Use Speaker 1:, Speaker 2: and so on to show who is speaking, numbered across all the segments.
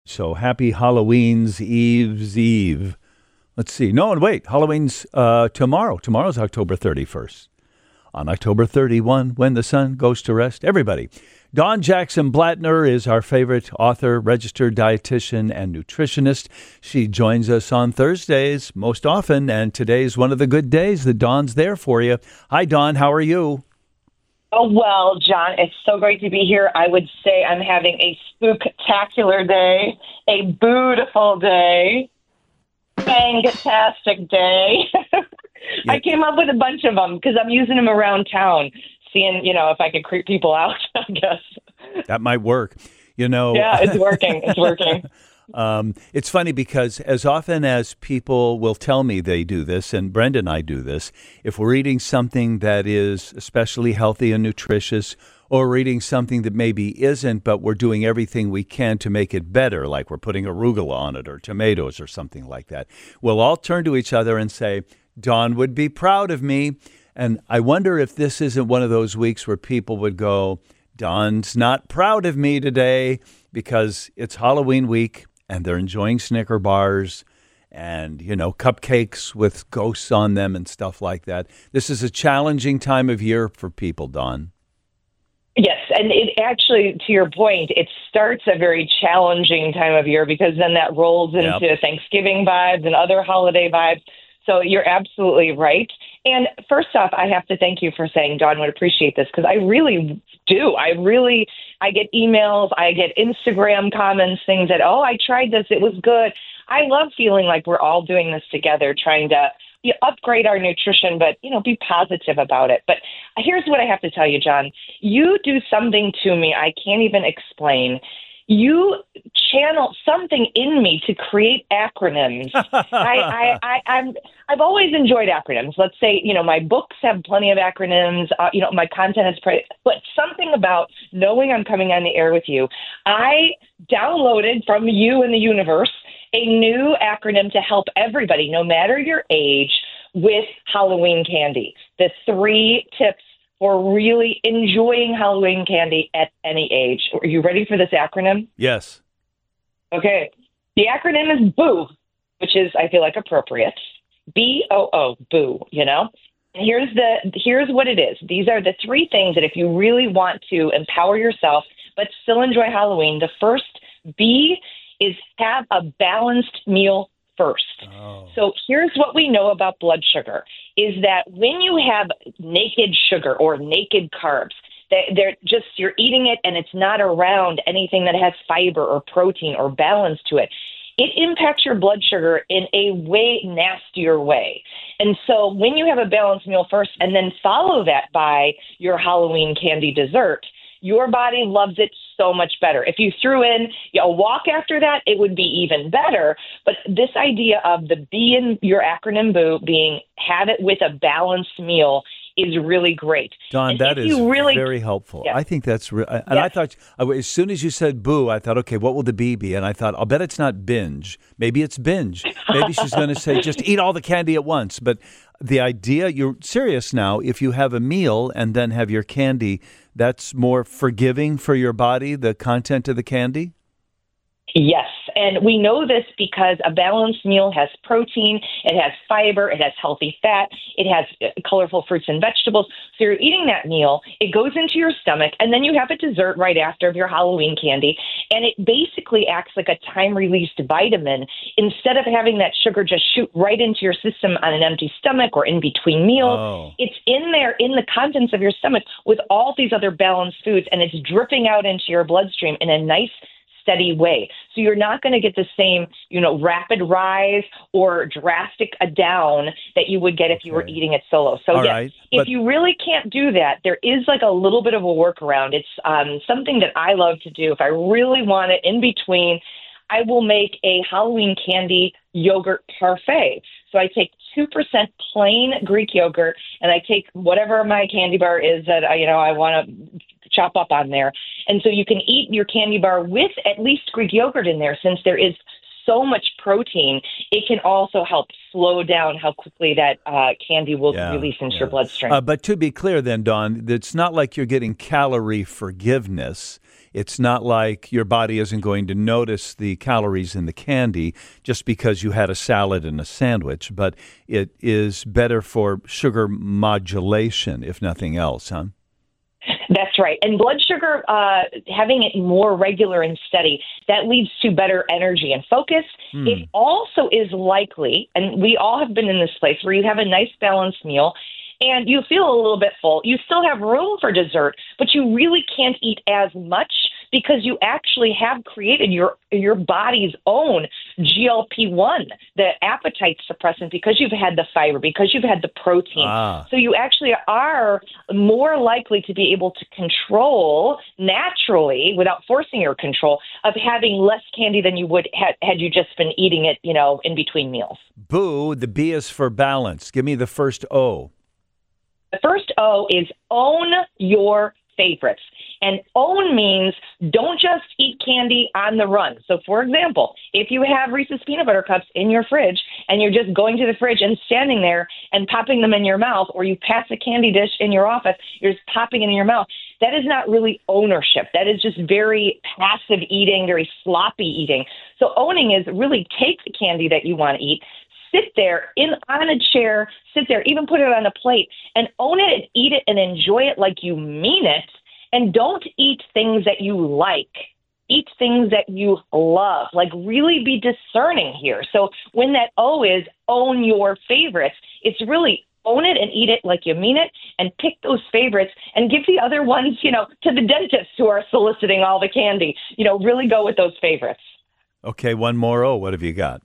Speaker 1: So happy Halloween's Eve's Eve. Let's see. No, wait. Halloween's tomorrow. Tomorrow's October 31st. On October 31, when the sun goes to rest, everybody. Dawn Jackson Blattner is our favorite author, registered dietitian, and nutritionist. She joins us on Thursdays most often, and today's one of the good days that Dawn's there for you. Hi, Dawn. How are you?
Speaker 2: Oh, well, John, it's so great to be here. I would say I'm having a spooktacular day, a beautiful day, fantastic day.
Speaker 1: Yeah.
Speaker 2: I came up with a bunch of them because I'm using them around town, seeing, if I could creep people out, I guess.
Speaker 1: That might work. You know.
Speaker 2: Yeah, it's working. It's working.
Speaker 1: It's funny because as often as people will tell me they do this, and Brenda and I do this, if we're eating something that is especially healthy and nutritious, or we're eating something that maybe isn't, but we're doing everything we can to make it better, like we're putting arugula on it or tomatoes or something like that, we'll all turn to each other and say, Dawn would be proud of me. And I wonder if this isn't one of those weeks where people would go, Dawn's not proud of me today because it's Halloween week. And they're enjoying Snicker bars and, cupcakes with ghosts on them and stuff like that. This is a challenging time of year for people, Dawn.
Speaker 2: Yes, and it actually, to your point, it starts a very challenging time of year because then that rolls into Thanksgiving vibes and other holiday vibes. So you're absolutely right. And first off, I have to thank you for saying Dawn would appreciate this because I really do. I get emails, I get Instagram comments, things that, I tried this, it was good. I love feeling like we're all doing this together, trying to upgrade our nutrition, but, be positive about it. But here's what I have to tell you, John. You do something to me I can't even explain. You channel something in me to create acronyms. I've always enjoyed acronyms. Let's say, my books have plenty of acronyms. My content is pretty, but something about knowing I'm coming on the air with you. I downloaded from you in the universe a new acronym to help everybody, no matter your age, with Halloween candy. The 3 tips for really enjoying Halloween candy at any age. Are you ready for this acronym?
Speaker 1: Yes.
Speaker 2: Okay. The acronym is BOO, which is, I feel like, appropriate. BOO, boo, And here's what it is. These are the 3 things that if you really want to empower yourself, but still enjoy Halloween, the first B is have a balanced meal first. Oh. So here's what we know about blood sugar is that when you have naked sugar or naked carbs, they're just, you're eating it and it's not around anything that has fiber or protein or balance to it. It impacts your blood sugar in a way nastier way. And so when you have a balanced meal first and then follow that by your Halloween candy dessert, your body loves it so much better. If you threw in a walk after that, it would be even better. But this idea of the B in your acronym BOO being have it with a balanced meal is really great.
Speaker 1: Dawn, that is very helpful. Yeah. I think that's I thought, as soon as you said boo, I thought, okay, what will the B be? And I thought, I'll bet it's not binge. Maybe it's binge. Maybe she's going to say, just eat all the candy at once. But the idea, you're serious now, if you have a meal and then have your candy, that's more forgiving for your body, the content of the candy?
Speaker 2: Yes, and we know this because a balanced meal has protein, it has fiber, it has healthy fat, it has colorful fruits and vegetables. So you're eating that meal, it goes into your stomach, and then you have a dessert right after of your Halloween candy, and it basically acts like a time-released vitamin. Instead of having that sugar just shoot right into your system on an empty stomach or in between meals, It's in there in the contents of your stomach with all these other balanced foods, and it's dripping out into your bloodstream in a nice, steady way. So you're not going to get the same, rapid rise or drastic down that you would get if you were eating it solo. So if you really can't do that, there is like a little bit of a workaround. It's something that I love to do. If I really want it in between, I will make a Halloween candy yogurt parfait. So I take 2% plain Greek yogurt, and I take whatever my candy bar is that I want to chop up on there. And so you can eat your candy bar with at least Greek yogurt in there, since there is so much protein, it can also help slow down how quickly that candy will release into your bloodstream.
Speaker 1: But to be clear then, Dawn, it's not like you're getting calorie forgiveness. It's not like your body isn't going to notice the calories in the candy just because you had a salad and a sandwich, but it is better for sugar modulation, if nothing else, huh?
Speaker 2: That's right. And blood sugar, having it more regular and steady, that leads to better energy and focus. It also is likely, and we all have been in this place, where you have a nice balanced meal and you feel a little bit full. You still have room for dessert, but you really can't eat as much because you actually have created your body's own GLP-1, the appetite suppressant, because you've had the fiber, because you've had the protein. So you actually are more likely to be able to control naturally, without forcing your control, of having less candy than you would had you just been eating it, in between meals.
Speaker 1: Boo, the B is for balance. Give me the first O.
Speaker 2: The first O is own your favorites. And own means don't just eat candy on the run. So, for example, if you have Reese's Peanut Butter Cups in your fridge and you're just going to the fridge and standing there and popping them in your mouth, or you pass a candy dish in your office, you're just popping it in your mouth, that is not really ownership. That is just very passive eating, very sloppy eating. So owning is really take the candy that you want to eat, sit there on a chair, sit there, even put it on a plate, and own it and eat it and enjoy it like you mean it. And don't eat things that you like. Eat things that you love. Like, really be discerning here. So when that O is own your favorites, it's really own it and eat it like you mean it, and pick those favorites and give the other ones, to the dentists who are soliciting all the candy. Really go with those favorites.
Speaker 1: Okay, one more O. What have you got?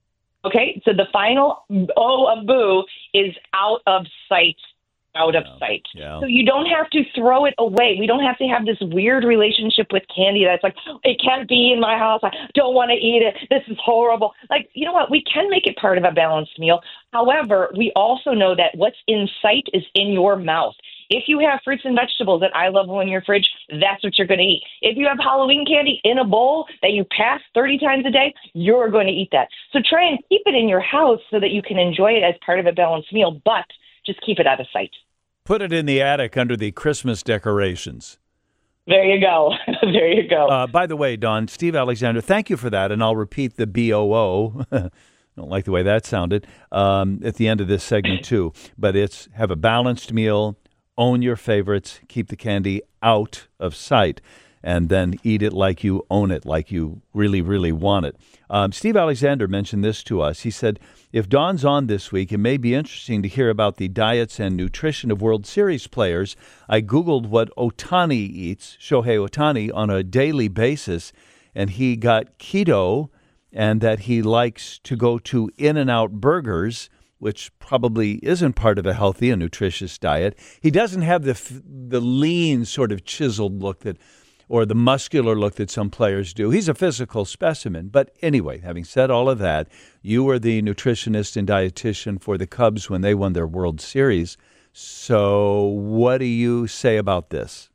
Speaker 2: Okay, so the final O of boo is out of sight. Out of sight. Yeah. So you don't have to throw it away. We don't have to have this weird relationship with candy that's like, it can't be in my house. I don't want to eat it. This is horrible. Like, you know what? We can make it part of a balanced meal. However, we also know that what's in sight is in your mouth. If you have fruits and vegetables at eye level in your fridge, that's what you're going to eat. If you have Halloween candy in a bowl that you pass 30 times a day, you're going to eat that. So try and keep it in your house so that you can enjoy it as part of a balanced meal, but just keep it out of sight.
Speaker 1: Put it in the attic under the Christmas decorations.
Speaker 2: There you go. There you go.
Speaker 1: By the way, Dawn, Steve Alexander, thank you for that. And I'll repeat the BOO. Don't like the way that sounded at the end of this segment, too. But it's have a balanced meal, own your favorites, keep the candy out of sight, and then eat it like you own it, like you really, really want it. Steve Alexander mentioned this to us. He said, if Dawn's on this week, it may be interesting to hear about the diets and nutrition of World Series players. I Googled what Ohtani eats, Shohei Ohtani, on a daily basis, and he got keto, and that he likes to go to In-N-Out Burgers, which probably isn't part of a healthy and nutritious diet. He doesn't have the lean, sort of chiseled look or the muscular look that some players do. He's a physical specimen. But anyway, having said all of that, you were the nutritionist and dietitian for the Cubs when they won their World Series. So what do you say about this?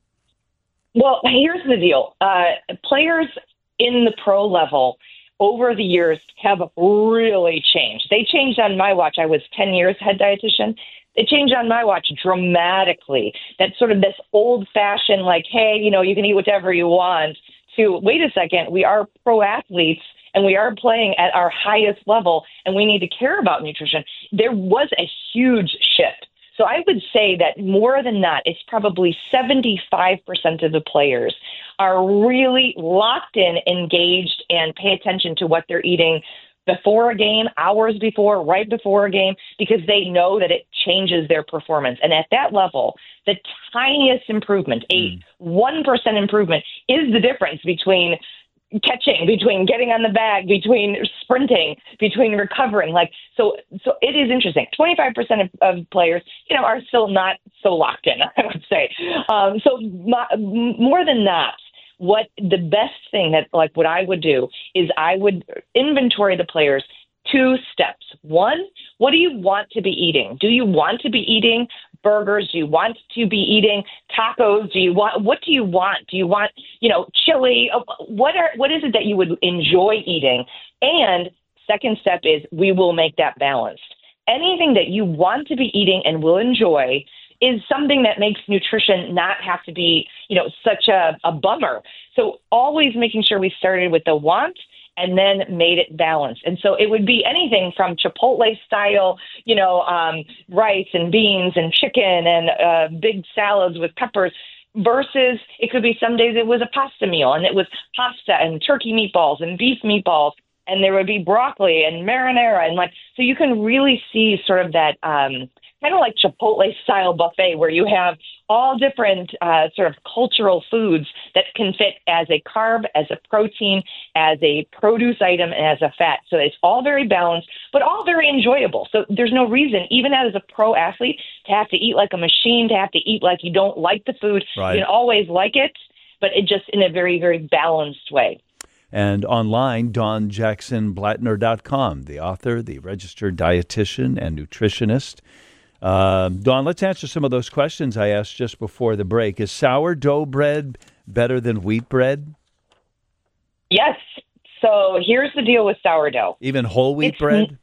Speaker 2: Well, here's the deal. Players in the pro level over the years have really changed. They changed on my watch. I was 10 years head dietitian. It changed on my watch dramatically. That sort of this old-fashioned, like, hey, you can eat whatever you want, to, wait a second, we are pro athletes and we are playing at our highest level and we need to care about nutrition. There was a huge shift. So I would say that more than not, it's probably 75% of the players are really locked in, engaged, and pay attention to what they're eating before a game, hours before, right before a game, because they know that it changes their performance. And at that level, the tiniest improvement, a 1% improvement, is the difference between catching, between getting on the bag, between sprinting, between recovering. So it is interesting. 25% of players, are still not so locked in, I would say. More than that, what the best thing what I would do is I would inventory the players 2 steps. 1, what do you want to be eating? Do you want to be eating burgers? Do you want to be eating tacos? What do you want? Do you want, chili? What is it that you would enjoy eating? And second step is we will make that balanced. Anything that you want to be eating and will enjoy is something that makes nutrition not have to be, such a bummer. So always making sure we started with the want and then made it balanced. And so it would be anything from Chipotle style, rice and beans and chicken and big salads with peppers, versus it could be some days it was a pasta meal and it was pasta and turkey meatballs and beef meatballs, and there would be broccoli and marinara. And so you can really see sort of that kind of like Chipotle style buffet where you have all different sort of cultural foods that can fit as a carb, as a protein, as a produce item, and as a fat. So it's all very balanced, but all very enjoyable. So there's no reason, even as a pro athlete, to have to eat like a machine, to have to eat like you don't like the food.
Speaker 1: Right.
Speaker 2: You can always like it, but it just in a very, very balanced way.
Speaker 1: And online, DawnJacksonBlattner.com, the author, the registered dietitian and nutritionist. Dawn, let's answer some of those questions I asked just before the break. Is sourdough bread better than wheat bread?
Speaker 2: Yes. So here's the deal with sourdough.
Speaker 1: Even whole wheat bread?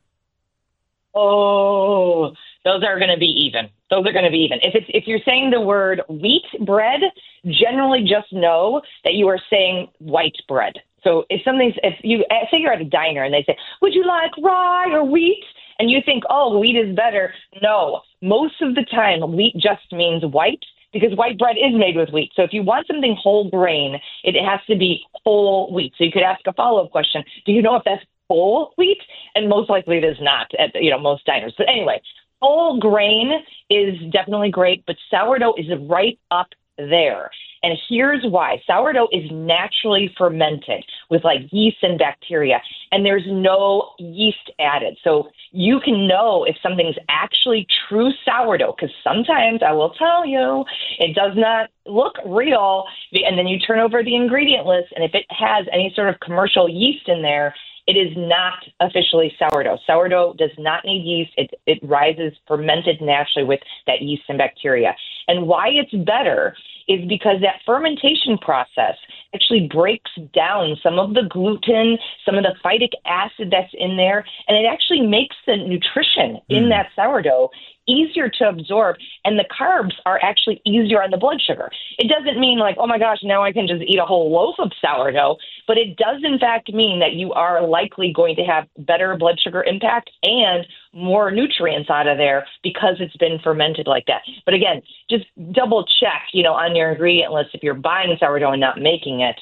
Speaker 2: Oh, those are going to be even. If you're saying the word wheat bread, generally just know that you are saying white bread. So if you say you're at a diner and they say, would you like rye or wheat? And you think, oh, wheat is better. No, most of the time wheat just means white, because white bread is made with wheat. So if you want something whole grain, it has to be whole wheat. So you could ask a follow-up question. Do you know if that's whole wheat? And most likely it is not at most diners. But anyway, whole grain is definitely great, but sourdough is right up there. And here's why. Sourdough is naturally fermented with yeast and bacteria, and there's no yeast added. So you can know if something's actually true sourdough, because sometimes, I will tell you, it does not look real. And then you turn over the ingredient list, and if it has any sort of commercial yeast in there, it is not officially sourdough. Sourdough does not need yeast. It rises fermented naturally with that yeast and bacteria. And why it's better is because that fermentation process actually breaks down some of the gluten, some of the phytic acid that's in there, and it actually makes the nutrition in that sourdough easier to absorb, and the carbs are actually easier on the blood sugar. It doesn't mean oh my gosh, now I can just eat a whole loaf of sourdough, but it does in fact mean that you are likely going to have better blood sugar impact and more nutrients out of there because it's been fermented like that. But again, just double check, on your ingredient list if you're buying sourdough and not making it.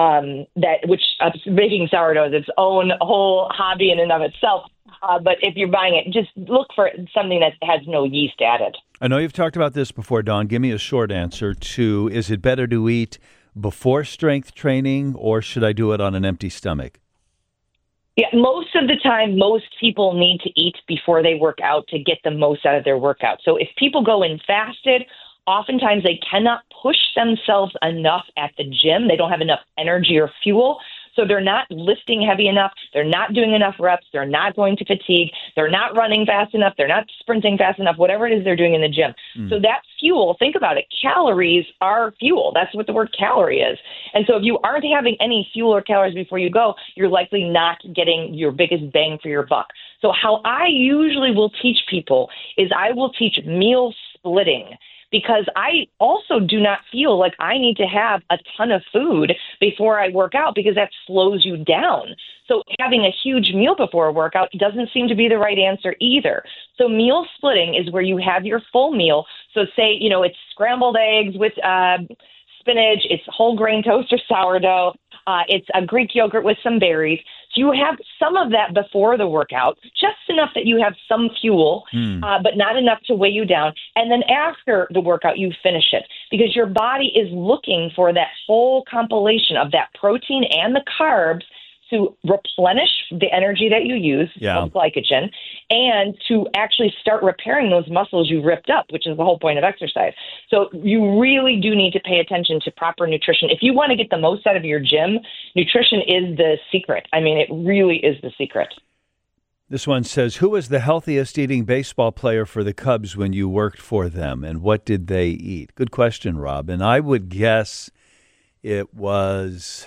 Speaker 2: Making sourdough is its own whole hobby in and of itself. But if you're buying it, just look for something that has no yeast added.
Speaker 1: I know you've talked about this before, Dawn. Give me a short answer to, is it better to eat before strength training, or should I do it on an empty stomach?
Speaker 2: Yeah, most of the time, most people need to eat before they work out to get the most out of their workout. So if people go in fasted, oftentimes they cannot push themselves enough at the gym. They don't have enough energy or fuel. So they're not lifting heavy enough. They're not doing enough reps. They're not going to fatigue. They're not running fast enough. They're not sprinting fast enough, whatever it is they're doing in the gym. So that fuel, think about it, calories are fuel. That's what the word calorie is. And so if you aren't having any fuel or calories before you go, you're likely not getting your biggest bang for your buck. So how I usually will teach people is I will teach meal splitting, because I also do not feel like I need to have a ton of food before I work out, because that slows you down. So having a huge meal before a workout doesn't seem to be the right answer either. So meal splitting is where you have your full meal. So say, it's scrambled eggs with spinach, it's whole grain toast or sourdough, it's a Greek yogurt with some berries. So you have some of that before the workout, just enough that you have some fuel, but not enough to weigh you down. And then after the workout, you finish it, because your body is looking for that whole compilation of that protein and the carbs to replenish the energy that you use, called glycogen, and to actually start repairing those muscles you ripped up, which is the whole point of exercise. So you really do need to pay attention to proper nutrition. If you want to get the most out of your gym, nutrition is the secret. I mean, it really is the secret.
Speaker 1: This one says, who was the healthiest eating baseball player for the Cubs when you worked for them, and what did they eat? Good question, Rob. And I would guess it was,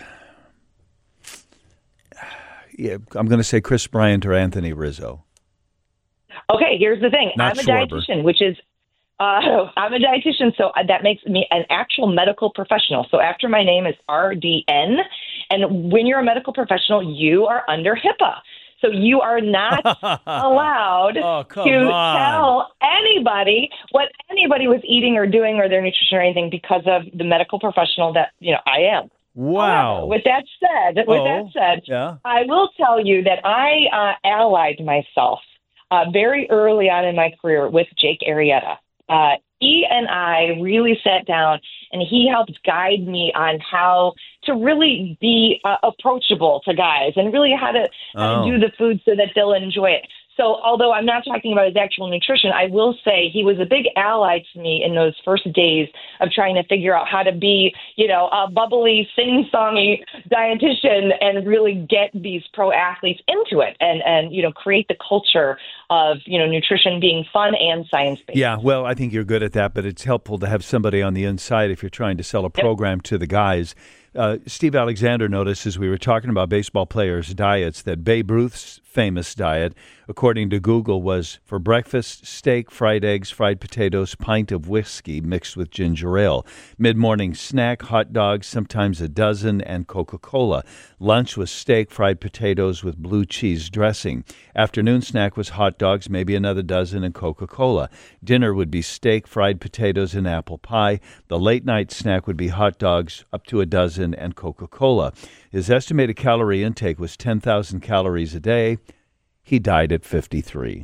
Speaker 1: I'm going to say Chris Bryant or Anthony Rizzo.
Speaker 2: Okay, here's the thing.
Speaker 1: Not
Speaker 2: I'm a
Speaker 1: Schwarber.
Speaker 2: dietitian, I'm a dietitian, so that makes me an actual medical professional. So after my name is RDN, and when you're a medical professional, you are under HIPAA. So you are not allowed to tell anybody what anybody was eating or doing or their nutrition or anything because of the medical professional that I am.
Speaker 1: Wow.
Speaker 2: However, with that said,
Speaker 1: yeah.
Speaker 2: I will tell you that I allied myself very early on in my career with Jake Arrieta. He and I really sat down, and he helped guide me on how to really be approachable to guys and really how to do the food so that they'll enjoy it. So although I'm not talking about his actual nutrition, I will say he was a big ally to me in those first days of trying to figure out how to be, a bubbly, sing-songy dietitian and really get these pro athletes into it and create the culture of, nutrition being fun and science-based.
Speaker 1: Yeah, well, I think you're good at that, but it's helpful to have somebody on the inside if you're trying to sell a program to the guys. Steve Alexander noticed as we were talking about baseball players' diets that Babe Ruth's famous diet, according to Google, was for breakfast, steak, fried eggs, fried potatoes, pint of whiskey mixed with ginger ale. Mid-morning snack, hot dogs, sometimes a dozen, and Coca-Cola. Lunch was steak, fried potatoes with blue cheese dressing. Afternoon snack was hot dogs, maybe another dozen, and Coca-Cola. Dinner would be steak, fried potatoes, and apple pie. The late-night snack would be hot dogs, up to a dozen, and Coca-Cola. His estimated calorie intake was 10,000 calories a day. He died at 53.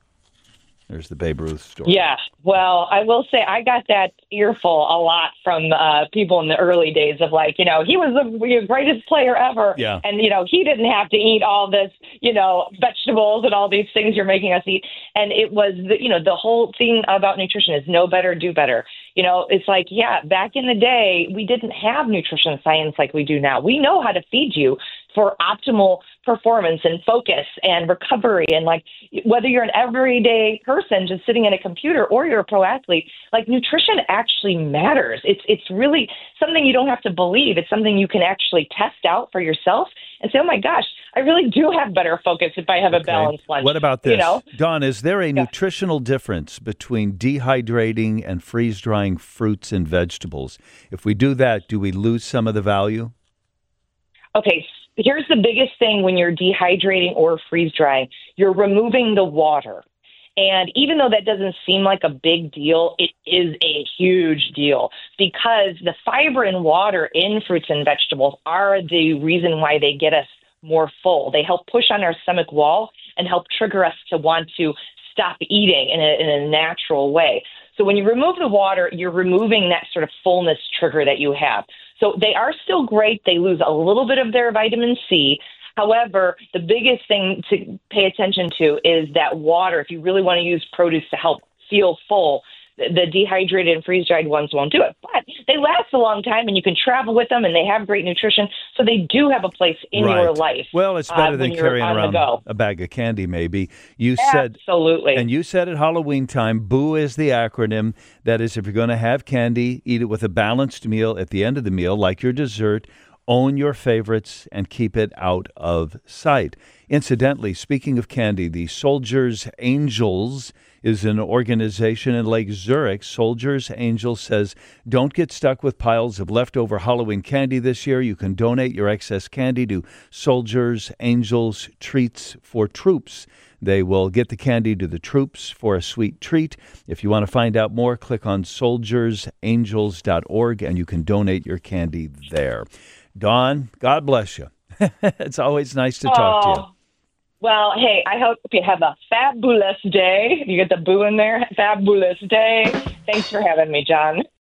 Speaker 1: There's the Babe Ruth story.
Speaker 2: Yeah, well, I will say I got that earful a lot from people in the early days of he was the greatest player ever.
Speaker 1: Yeah.
Speaker 2: And, he didn't have to eat all this, vegetables and all these things you're making us eat. And it was, the whole thing about nutrition is know better, do better. It's back in the day, we didn't have nutrition science like we do now. We know how to feed you for optimal performance and focus and recovery. And whether you're an everyday person just sitting at a computer or you're a pro athlete, nutrition actually matters. It's really something you don't have to believe. It's something you can actually test out for yourself and say, oh my gosh, I really do have better focus if I have a balanced lunch.
Speaker 1: What about this? Dawn, is there a nutritional difference between dehydrating and freeze-drying fruits and vegetables? If we do that, do we lose some of the value?
Speaker 2: Okay, here's the biggest thing when you're dehydrating or freeze drying. You're removing the water. And even though that doesn't seem like a big deal, it is a huge deal because the fiber and water in fruits and vegetables are the reason why they get us more full. They help push on our stomach wall and help trigger us to want to stop eating in a natural way. So when you remove the water, you're removing that sort of fullness trigger that you have. So they are still great. They lose a little bit of their vitamin C. However, the biggest thing to pay attention to is that water. If you really want to use produce to help feel full, the dehydrated and freeze-dried ones won't do it. But they last a long time, and you can travel with them, and they have great nutrition. So they do have a place in your life.
Speaker 1: Well, it's better than carrying around a bag of candy, maybe.
Speaker 2: Absolutely.
Speaker 1: And you said at Halloween time, BOO is the acronym. That is, if you're going to have candy, eat it with a balanced meal at the end of the meal, like your dessert. Own your favorites and keep it out of sight. Incidentally, speaking of candy, the Soldiers Angels is an organization in Lake Zurich. Soldiers Angels says, don't get stuck with piles of leftover Halloween candy this year. You can donate your excess candy to Soldiers Angels Treats for Troops. They will get the candy to the troops for a sweet treat. If you want to find out more, click on soldiersangels.org and you can donate your candy there. Dawn, God bless you. It's always nice to talk to you.
Speaker 2: Well, hey, I hope you have a fabulous day. You get the boo in there. Fabulous day. Thanks for having me, John.